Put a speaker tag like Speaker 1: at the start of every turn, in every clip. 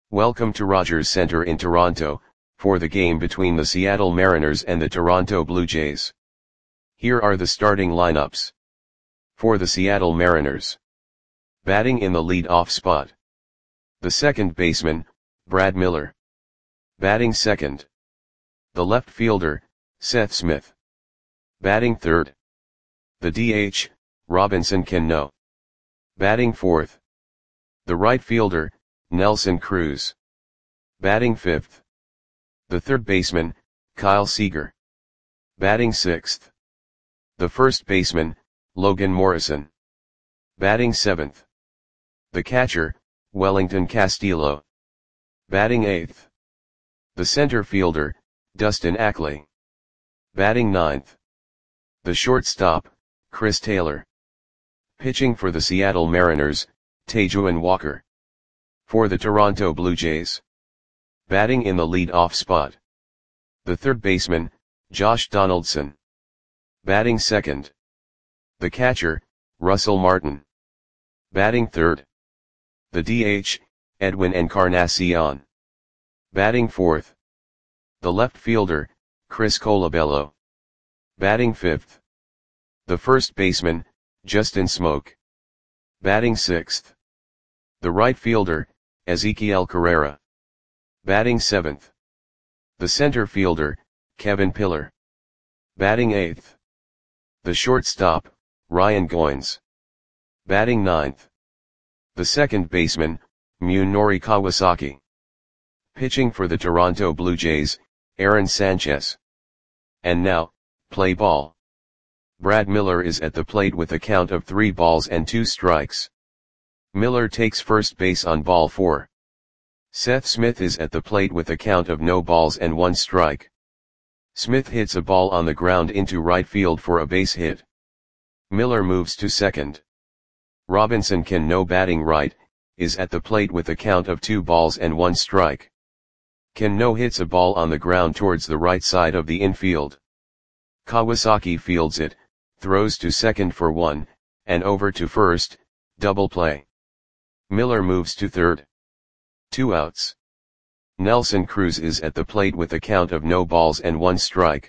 Speaker 1: Welcome to Rogers Centre in Toronto, for the game between the Seattle Mariners and the Toronto Blue Jays. Here are the starting lineups. For the Seattle Mariners. Batting in the lead-off spot. The second baseman, Brad Miller. Batting second. The left fielder, Seth Smith. Batting third. The DH, Robinson Cano. Batting fourth. The right fielder, Nelson Cruz. Batting fifth. The third baseman, Kyle Seager. Batting sixth. The first baseman, Logan Morrison. Batting seventh. The catcher, Wellington Castillo. Batting eighth. The center fielder, Dustin Ackley. Batting ninth. The shortstop, Chris Taylor. Pitching for the Seattle Mariners, Taijuan Walker. For the Toronto Blue Jays. Batting in the lead-off spot. The third baseman, Josh Donaldson. Batting second. The catcher, Russell Martin. Batting third. The DH, Edwin Encarnacion. Batting fourth. The left fielder, Chris Colabello. Batting fifth. The first baseman, Justin Smoak. Batting sixth. The right fielder, Ezekiel Carrera. Batting seventh. The center fielder, Kevin Pillar. Batting eighth. The shortstop, Ryan Goins. Batting ninth. The second baseman, Munenori Kawasaki. Pitching for the Toronto Blue Jays, Aaron Sanchez. And now, play ball. Brad Miller is at the plate with a count of 3 balls and 2 strikes. Miller takes first base on ball 4. Seth Smith is at the plate with a count of no balls and 1 strike. Smith hits a ball on the ground into right field for a base hit. Miller moves to second. Robinson Cano, batting right, is at the plate with a count of 2 balls and 1 strike. Cano hits a ball on the ground towards the right side of the infield. Kawasaki fields it, throws to second for 1, and over to first, double play. Miller moves to third. 2 outs. Nelson Cruz is at the plate with a count of no balls and 1 strike.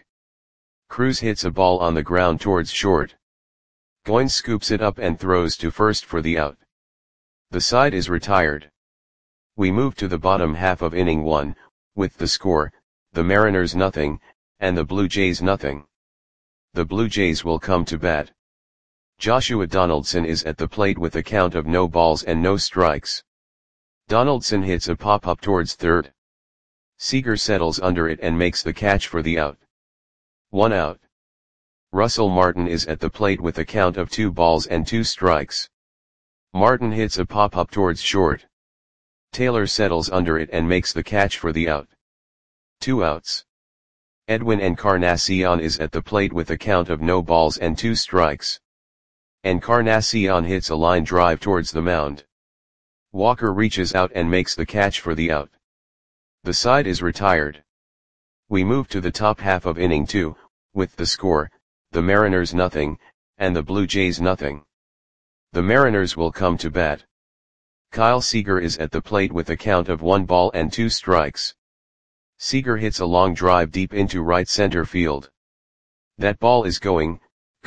Speaker 1: Cruz hits a ball on the ground towards short. Goins scoops it up and throws to first for the out. The side is retired. We move to the bottom half of inning 1, with the score, the Mariners nothing, and the Blue Jays nothing. The Blue Jays will come to bat. Joshua Donaldson is at the plate with a count of no balls and no strikes. Donaldson hits a pop-up towards third. Seager settles under it and makes the catch for the out. 1 out. Russell Martin is at the plate with a count of 2 balls and 2 strikes. Martin hits a pop-up towards short. Taylor settles under it and makes the catch for the out. 2 outs. Edwin Encarnacion is at the plate with a count of no balls and 2 strikes. Encarnacion hits a line drive towards the mound. Walker reaches out and makes the catch for the out. The side is retired. We move to the top half of inning 2, with the score, the Mariners nothing, and the Blue Jays nothing. The Mariners will come to bat. Kyle Seager is at the plate with a count of 1 ball and 2 strikes. Seager hits a long drive deep into right center field. That ball is going,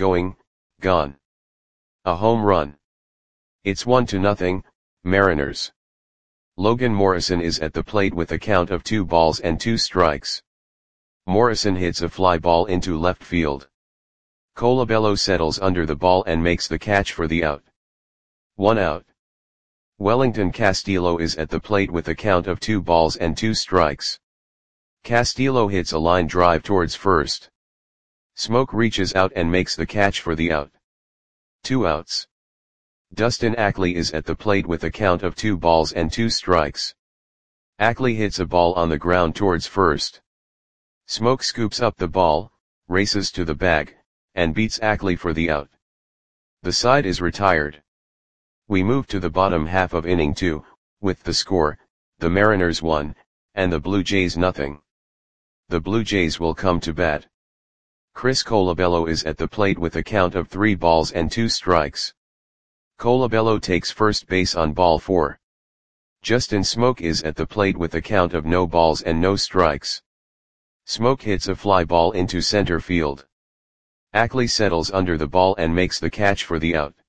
Speaker 1: gone. A home run. It's 1-0, Mariners. Logan Morrison is at the plate with a count of 2 balls and 2 strikes. Morrison hits a fly ball into left field. Colabello settles under the ball and makes the catch for the out. 1 out. Wellington Castillo is at the plate with a count of 2 balls and 2 strikes. Castillo hits a line drive towards first. Smoak reaches out and makes the catch for the out. 2 outs. Dustin Ackley is at the plate with a count of 2 balls and 2 strikes. Ackley hits a ball on the ground towards first. Smoak scoops up the ball, races to the bag, and beats Ackley for the out. The side is retired. We move to the bottom half of inning 2, with the score, the Mariners 1, and the Blue Jays nothing. The Blue Jays will come to bat. Chris Colabello is at the plate with a count of 3 balls and 2 strikes. Colabello takes first base on ball 4. Justin Smoke is at the plate with a count of no balls and no strikes. Smoke hits a fly ball into center field. Ackley settles under the ball and makes the catch for the out.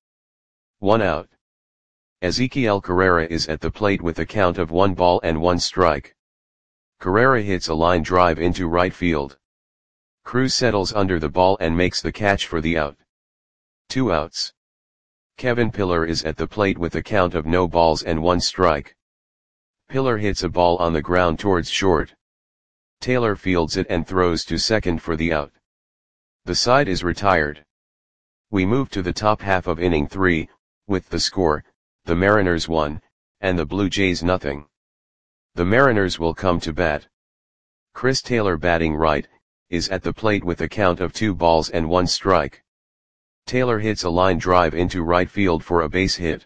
Speaker 1: 1 out. Ezequiel Carrera is at the plate with a count of 1 ball and 1 strike. Carrera hits a line drive into right field. Cruz settles under the ball and makes the catch for the out. 2 outs. Kevin Pillar is at the plate with a count of no balls and 1 strike. Pillar hits a ball on the ground towards short. Taylor fields it and throws to second for the out. The side is retired. We move to the top half of inning 3, with the score, the Mariners 1, and the Blue Jays nothing. The Mariners will come to bat. Chris Taylor, batting right, is at the plate with a count of 2 balls and 1 strike. Taylor hits a line drive into right field for a base hit.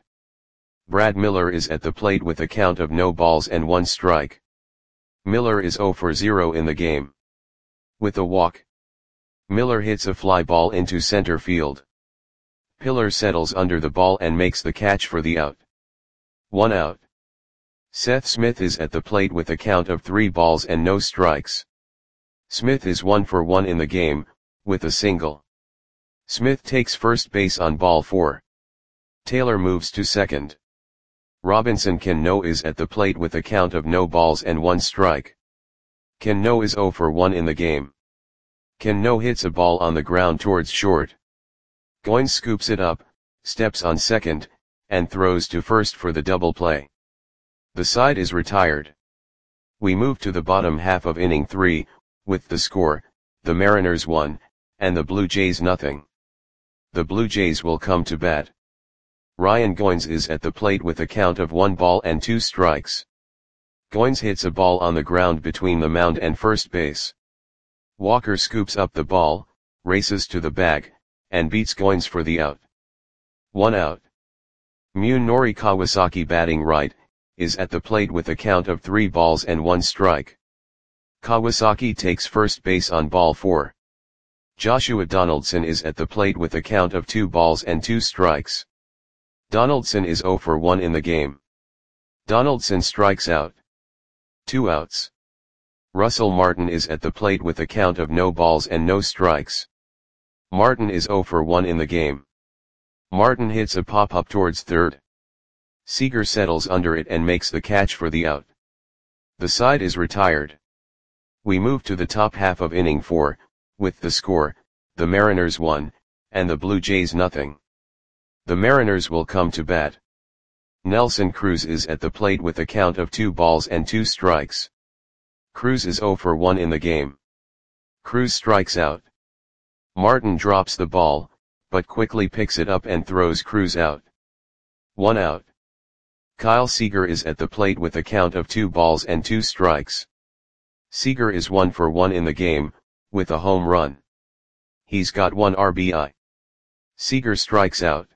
Speaker 1: Brad Miller is at the plate with a count of no balls and 1 strike. Miller is 0 for 0 in the game. With a walk, Miller hits a fly ball into center field. Pillar settles under the ball and makes the catch for the out. 1 out. Seth Smith is at the plate with a count of 3 balls and no strikes. Smith is 1 for 1 in the game, with a single. Smith takes first base on ball 4. Taylor moves to second. Robinson Cano is at the plate with a count of no balls and 1 strike. Cano is 0 for 1 in the game. Cano hits a ball on the ground towards short. Goins scoops it up, steps on second, and throws to first for the double play. The side is retired. We move to the bottom half of inning 3, with the score, the Mariners 1, and the Blue Jays nothing. The Blue Jays will come to bat. Ryan Goins is at the plate with a count of 1 ball and 2 strikes. Goins hits a ball on the ground between the mound and first base. Walker scoops up the ball, races to the bag, and beats Goins for the out. 1 out. Munenori Kawasaki, batting right, is at the plate with a count of 3 balls and 1 strike. Kawasaki takes first base on ball 4. Joshua Donaldson is at the plate with a count of 2 balls and 2 strikes. Donaldson is 0 for 1 in the game. Donaldson strikes out. 2 outs. Russell Martin is at the plate with a count of no balls and no strikes. Martin is 0 for 1 in the game. Martin hits a pop-up towards third. Seager settles under it and makes the catch for the out. The side is retired. We move to the top half of inning 4, with the score, the Mariners 1, and the Blue Jays nothing. The Mariners will come to bat. Nelson Cruz is at the plate with a count of 2 balls and 2 strikes. Cruz is 0 for 1 in the game. Cruz strikes out. Martin drops the ball, but quickly picks it up and throws Cruz out. 1 out. Kyle Seager is at the plate with a count of 2 balls and 2 strikes. Seager is 1 for 1 in the game, with a home run. He's got 1 RBI. Seager strikes out.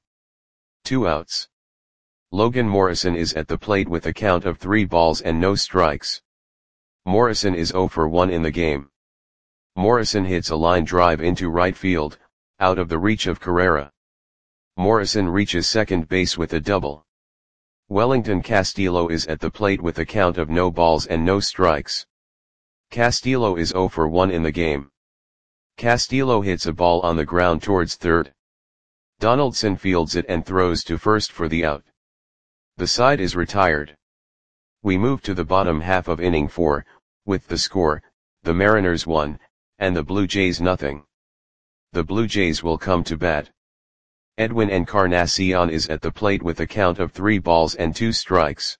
Speaker 1: 2 outs. Logan Morrison is at the plate with a count of 3 balls and no strikes. Morrison is 0 for 1 in the game. Morrison hits a line drive into right field, out of the reach of Carrera. Morrison reaches second base with a double. Wellington Castillo is at the plate with a count of no balls and no strikes. Castillo is 0 for 1 in the game. Castillo hits a ball on the ground towards third. Donaldson fields it and throws to first for the out. The side is retired. We move to the bottom half of inning 4, with the score, the Mariners 1, and the Blue Jays nothing. The Blue Jays will come to bat. Edwin Encarnacion is at the plate with a count of 3 balls and 2 strikes.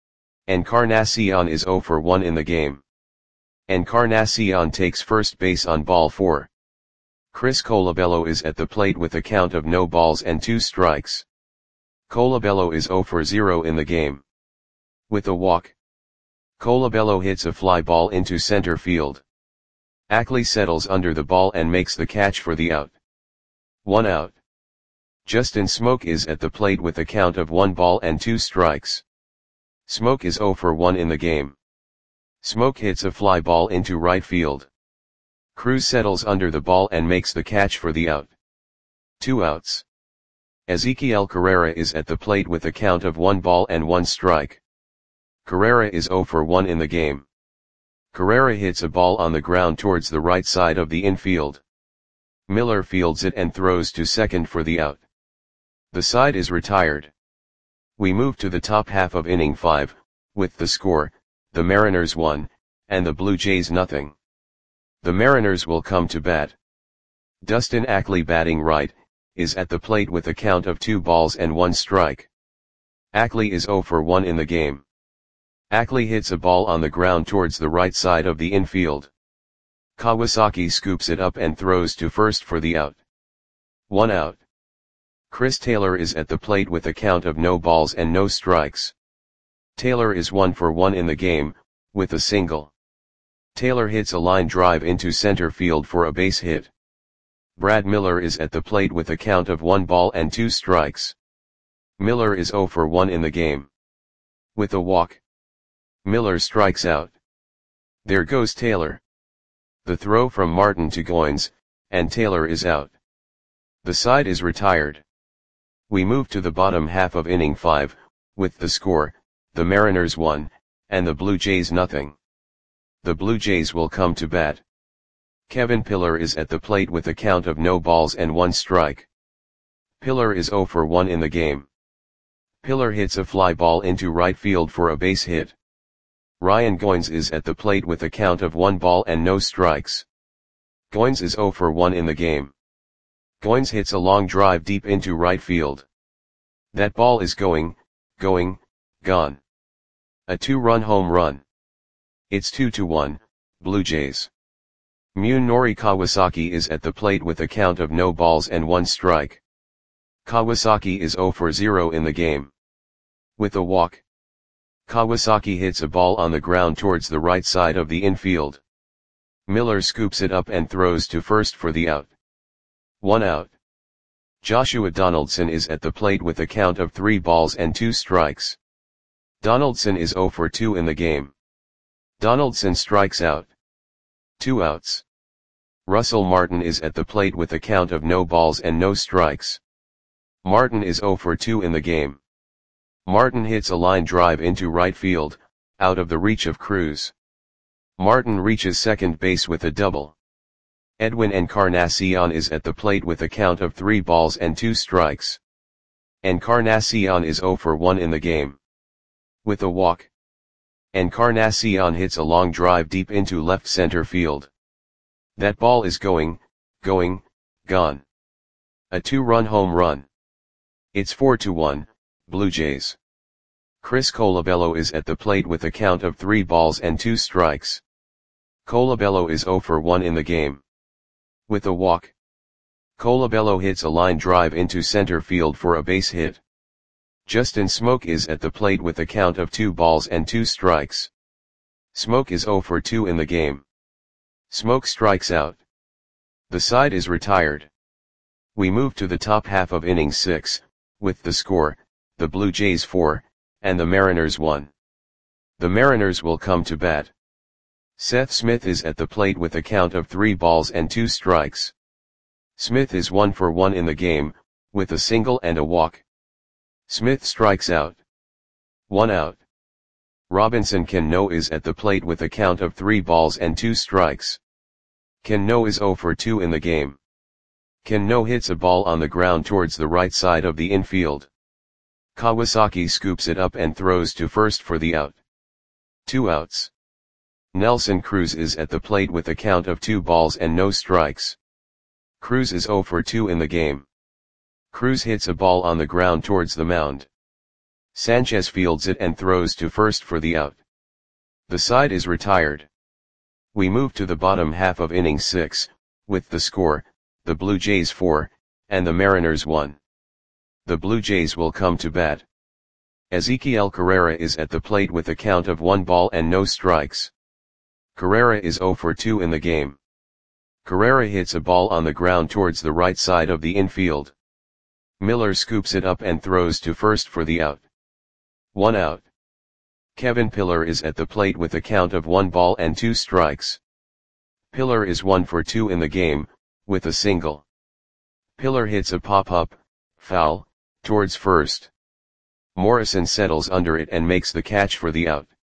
Speaker 1: Encarnacion is 0 for 1 in the game. Encarnacion takes first base on ball 4. Chris Colabello is at the plate with a count of no balls and 2 strikes. Colabello is 0 for 0 in the game. With a walk, Colabello hits a fly ball into center field. Ackley settles under the ball and makes the catch for the out. 1 out. Justin Smoke is at the plate with a count of 1 ball and 2 strikes. Smoke is 0 for 1 in the game. Smoke hits a fly ball into right field. Cruz settles under the ball and makes the catch for the out. 2 outs. Ezequiel Carrera is at the plate with a count of 1 ball and 1 strike. Carrera is 0 for 1 in the game. Carrera hits a ball on the ground towards the right side of the infield. Miller fields it and throws to second for the out. The side is retired. We move to the top half of inning 5, with the score, the Mariners 1, and the Blue Jays nothing. The Mariners will come to bat. Dustin Ackley, batting right, is at the plate with a count of 2 balls and 1 strike. Ackley is 0 for 1 in the game. Ackley hits a ball on the ground towards the right side of the infield. Kawasaki scoops it up and throws to first for the out. 1 out. Chris Taylor is at the plate with a count of no balls and no strikes. Taylor is 1 for 1 in the game, with a single. Taylor hits a line drive into center field for a base hit. Brad Miller is at the plate with a count of 1 ball and 2 strikes. Miller is 0 for 1 in the game. With a walk, Miller strikes out. There goes Taylor. The throw from Martin to Goins, and Taylor is out. The side is retired. We move to the bottom half of inning 5, with the score, the Mariners 1, and the Blue Jays nothing. The Blue Jays will come to bat. Kevin Pillar is at the plate with a count of no balls and 1 strike. Pillar is 0 for 1 in the game. Pillar hits a fly ball into right field for a base hit. Ryan Goins is at the plate with a count of 1 ball and no strikes. Goins is 0 for 1 in the game. Goins hits a long drive deep into right field. That ball is gone. A 2-run home run. It's 2-1, Blue Jays. Munenori Kawasaki is at the plate with a count of no balls and 1 strike. Kawasaki is 0 for 0 in the game. With a walk, Kawasaki hits a ball on the ground towards the right side of the infield. Miller scoops it up and throws to first for the out. 1 out. Joshua Donaldson is at the plate with a count of 3 balls and 2 strikes. Donaldson is 0 for 2 in the game. Donaldson strikes out. 2 outs. Russell Martin is at the plate with a count of no balls and no strikes. Martin is 0 for 2 in the game. Martin hits a line drive into right field, out of the reach of Cruz. Martin reaches second base with a double. Edwin Encarnacion is at the plate with a count of 3 balls and 2 strikes. Encarnacion is 0 for 1 in the game. With a walk, Encarnacion hits a long drive deep into left center field. That ball is gone. A 2-run home run. It's 4-1, Blue Jays. Chris Colabello is at the plate with a count of 3 balls and 2 strikes. Colabello is 0 for 1 in the game. With a walk, Colabello hits a line drive into center field for a base hit. Justin Smoke is at the plate with a count of 2 balls and 2 strikes. Smoke is 0 for 2 in the game. Smoke strikes out. The side is retired. We move to the top half of inning 6, with the score, the Blue Jays 4, and the Mariners 1. The Mariners will come to bat. Seth Smith is at the plate with a count of 3 balls and 2 strikes. Smith is 1 for 1 in the game, with a single and a walk. Smith strikes out. 1 out. Robinson Cano is at the plate with a count of 3 balls and 2 strikes. Cano is 0 for 2 in the game. Cano hits a ball on the ground towards the right side of the infield. Kawasaki scoops it up and throws to first for the out. 2 outs. Nelson Cruz is at the plate with a count of 2 balls and no strikes. Cruz is 0 for 2 in the game. Cruz hits a ball on the ground towards the mound. Sanchez fields it and throws to first for the out. The side is retired. We move to the bottom half of inning 6, with the score, the Blue Jays 4, and the Mariners 1. The Blue Jays will come to bat. Ezequiel Carrera is at the plate with a count of 1 ball and no strikes. Carrera is 0 for 2 in the game. Carrera hits a ball on the ground towards the right side of the infield. Miller scoops it up and throws to first for the out. 1 out. Kevin Pillar is at the plate with a count of 1 ball and 2 strikes. Pillar is 1 for 2 in the game, with a single. Pillar hits a pop-up, foul, towards first. Morrison settles under it and makes the catch for the out.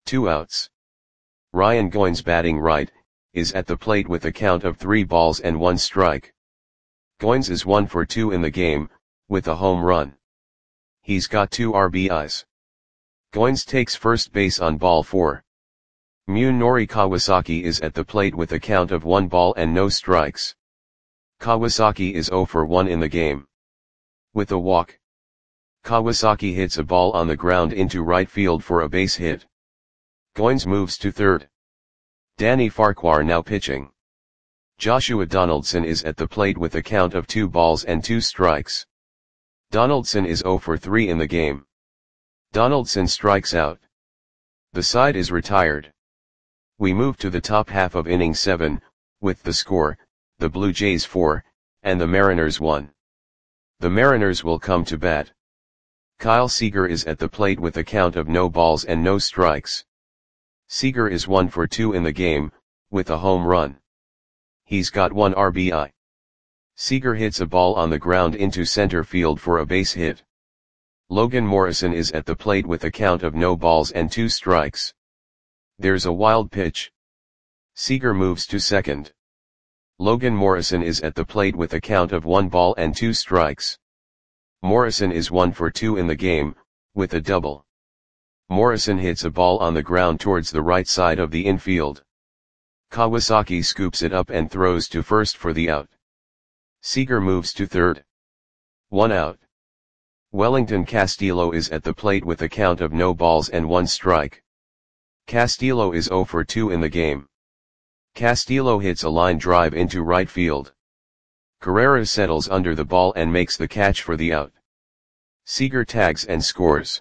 Speaker 1: 2 outs. Ryan Goins batting right, is at the plate with a count of 3 balls and 1 strike. Goins is 1 for 2 in the game, with a home run. He's got 2 RBIs. Goins takes first base on ball 4. Munenori Kawasaki is at the plate with a count of 1 ball and no strikes. Kawasaki is 0 for 1 in the game. With a walk, Kawasaki hits a ball on the ground into right field for a base hit. Goins moves to third. Danny Farquhar now pitching. Joshua Donaldson is at the plate with a count of 2 balls and 2 strikes. Donaldson is 0 for 3 in the game. Donaldson strikes out. The side is retired. We move to the top half of inning 7, with the score, the Blue Jays 4, and the Mariners 1. The Mariners will come to bat. Kyle Seager is at the plate with a count of no balls and no strikes. Seager is 1 for 2 in the game, with a home run. He's got 1 RBI. Seager hits a ball on the ground into center field for a base hit. Logan Morrison is at the plate with a count of no balls and 2 strikes. There's a wild pitch. Seager moves to second. Logan Morrison is at the plate with a count of 1 ball and 2 strikes. Morrison is 1 for 2 in the game, with a double. Morrison hits a ball on the ground towards the right side of the infield. Kawasaki scoops it up and throws to first for the out. Seager moves to third. 1 out. Wellington Castillo is at the plate with a count of no balls and 1 strike. Castillo is 0 for 2 in the game. Castillo hits a line drive into right field. Carrera settles under the ball and makes the catch for the out. Seager tags and scores.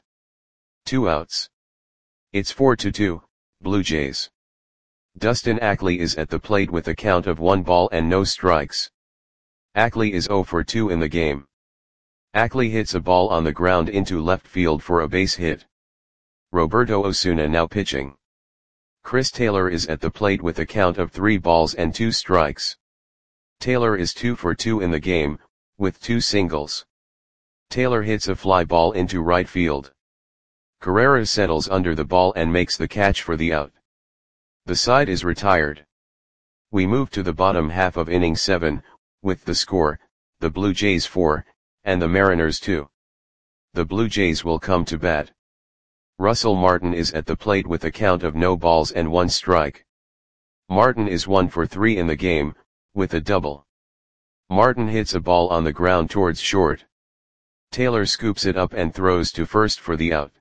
Speaker 1: 2 outs. It's 4-2, Blue Jays. Dustin Ackley is at the plate with a count of 1 ball and no strikes. Ackley is 0 for 2 in the game. Ackley hits a ball on the ground into left field for a base hit. Roberto Osuna now pitching. Chris Taylor is at the plate with a count of 3 balls and 2 strikes. Taylor is 2 for 2 in the game, with 2 singles. Taylor hits a fly ball into right field. Carrera settles under the ball and makes the catch for the out. The side is retired. We move to the bottom half of inning 7, with the score, the Blue Jays 4, and the Mariners 2. The Blue Jays will come to bat. Russell Martin is at the plate with a count of no balls and 1 strike. Martin is 1 for 3 in the game, with a double. Martin hits a ball on the ground towards short. Taylor scoops it up and throws to first for the out.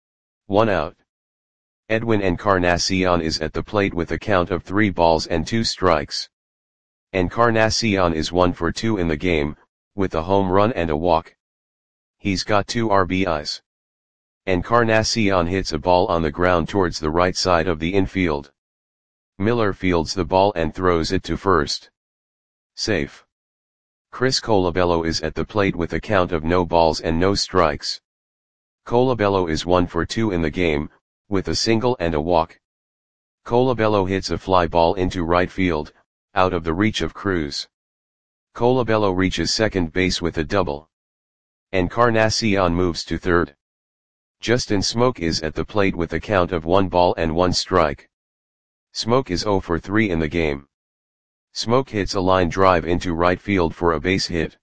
Speaker 1: 1 out. Edwin Encarnacion is at the plate with a count of 3 balls and 2 strikes. Encarnacion is 1 for 2 in the game, with a home run and a walk. He's got 2 RBIs. Encarnacion hits a ball on the ground towards the right side of the infield. Miller fields the ball and throws it to first. Safe. Chris Colabello is at the plate with a count of no balls and no strikes. Colabello is 1 for 2 in the game, with a single and a walk. Colabello hits a fly ball into right field, out of the reach of Cruz. Colabello reaches second base with a double. Encarnacion moves to third. Justin Smoke is at the plate with a count of 1 ball and 1 strike. Smoke is 0 for 3 in the game. Smoke hits a line drive into right field for a base hit.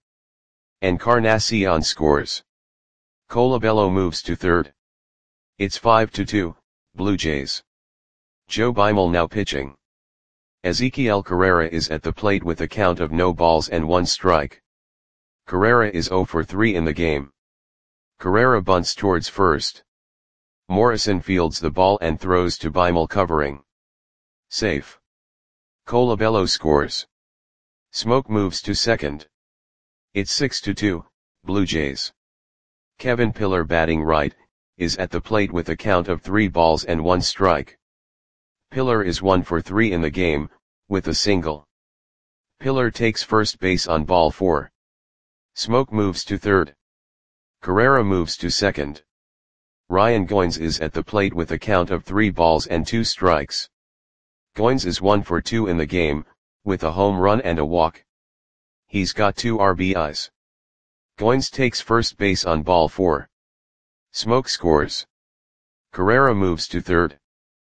Speaker 1: Encarnacion scores. Colabello moves to third. It's 5-2, Blue Jays. Joe Beimel now pitching. Ezequiel Carrera is at the plate with a count of no balls and 1 strike. Carrera is 0 for 3 in the game. Carrera bunts towards first. Morrison fields the ball and throws to Beimel covering. Safe. Colabello scores. Smoke moves to second. It's 6-2, Blue Jays. Kevin Pillar batting right, is at the plate with a count of 3 balls and 1 strike. Pillar is 1 for 3 in the game, with a single. Pillar takes first base on ball 4. Smoke moves to third. Carrera moves to second. Ryan Goins is at the plate with a count of 3 balls and 2 strikes. Goins is 1 for 2 in the game, with a home run and a walk. He's got 2 RBIs. Goins takes first base on ball 4. Smoke scores. Carrera moves to third.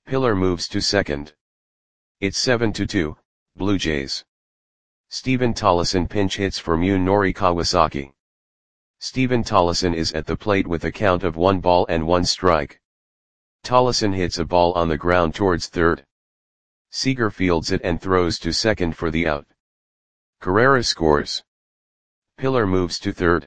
Speaker 1: Pillar moves to second. It's 7-2, Blue Jays. Steven Tollefson pinch hits for Munenori Kawasaki. Steven Tollefson is at the plate with a count of 1 ball and 1 strike. Tollefson hits a ball on the ground towards third. Seager fields it and throws to second for the out. Carrera scores. Pillar moves to third.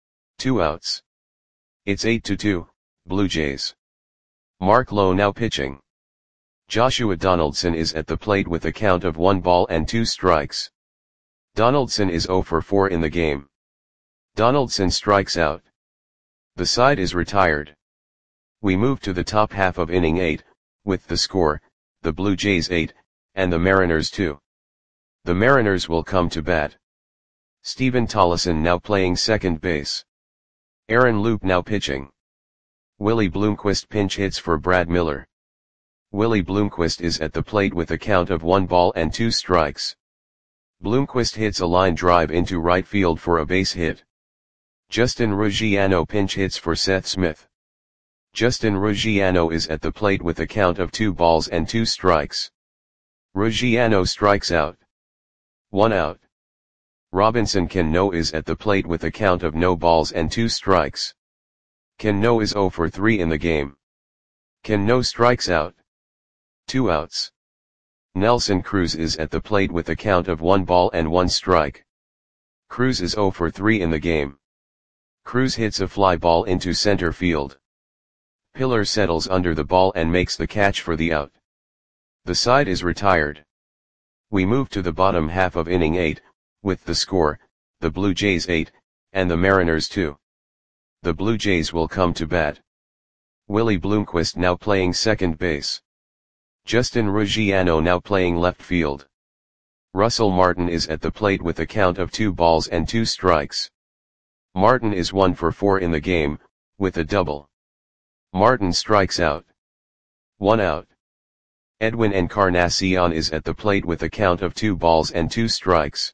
Speaker 1: 2 outs. It's 8-2, Blue Jays. Mark Lowe now pitching. Joshua Donaldson is at the plate with a count of 1 ball and 2 strikes. Donaldson is 0 for 4 in the game. Donaldson strikes out. The side is retired. We move to the top half of inning 8, with the score, the Blue Jays 8, and the Mariners 2. The Mariners will come to bat. Steven Tollefson now playing second base. Aaron Loup now pitching. Willie Bloomquist pinch hits for Brad Miller. Willie Bloomquist is at the plate with a count of 1 ball and 2 strikes. Bloomquist hits a line drive into right field for a base hit. Justin Ruggiano pinch hits for Seth Smith. Justin Ruggiano is at the plate with a count of 2 balls and 2 strikes. Ruggiano strikes out. 1 out. Robinson Cano is at the plate with a count of no balls and 2 strikes. Cano is 0 for 3 in the game. Cano strikes out. 2 outs. Nelson Cruz is at the plate with a count of 1 ball and 1 strike. Cruz is 0 for 3 in the game. Cruz hits a fly ball into center field. Pillar settles under the ball and makes the catch for the out. The side is retired. We move to the bottom half of inning 8, with the score, the Blue Jays 8, and the Mariners 2. The Blue Jays will come to bat. Willie Bloomquist now playing second base. Justin Ruggiano now playing left field. Russell Martin is at the plate with a count of 2 balls and 2 strikes. Martin is 1 for 4 in the game, with a double. Martin strikes out. 1 out. Edwin Encarnacion is at the plate with a count of 2 balls and 2 strikes.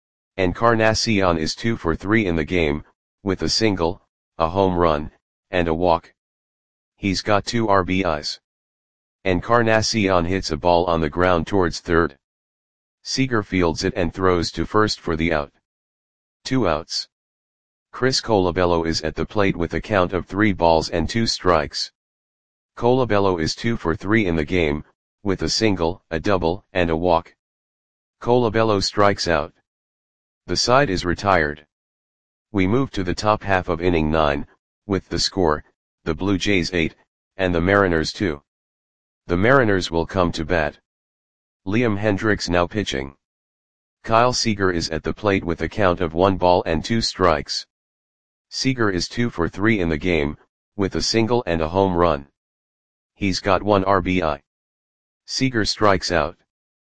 Speaker 1: Encarnacion is 2 for 3 in the game, with a single, a home run, and a walk. He's got 2 RBIs. Encarnacion hits a ball on the ground towards third. Seager fields it and throws to first for the out. 2 outs. Chris Colabello is at the plate with a count of 3 balls and 2 strikes. Colabello is 2 for 3 in the game, with a single, a double, and a walk. Colabello strikes out. The side is retired. We move to the top half of inning 9, with the score, the Blue Jays 8, and the Mariners 2. The Mariners will come to bat. Liam Hendriks now pitching. Kyle Seager is at the plate with a count of 1 ball and 2 strikes. Seager is 2 for 3 in the game, with a single and a home run. He's got 1 RBI. Seager strikes out.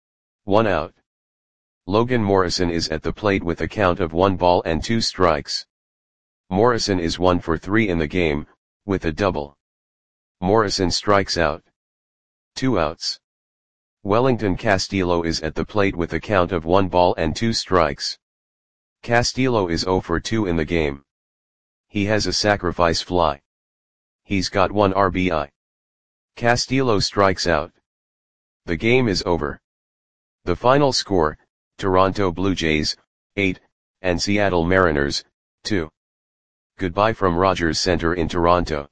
Speaker 1: 1 out. Logan Morrison is at the plate with a count of 1 ball and 2 strikes. Morrison is 1 for 3 in the game, with a double. Morrison strikes out. 2 outs. Wellington Castillo is at the plate with a count of 1 ball and 2 strikes. Castillo is 0 for 2 in the game. He has a sacrifice fly. He's got 1 RBI. Castillo strikes out. The game is over. The final score, Toronto Blue Jays, 8, and Seattle Mariners, 2. Goodbye from Rogers Center in Toronto.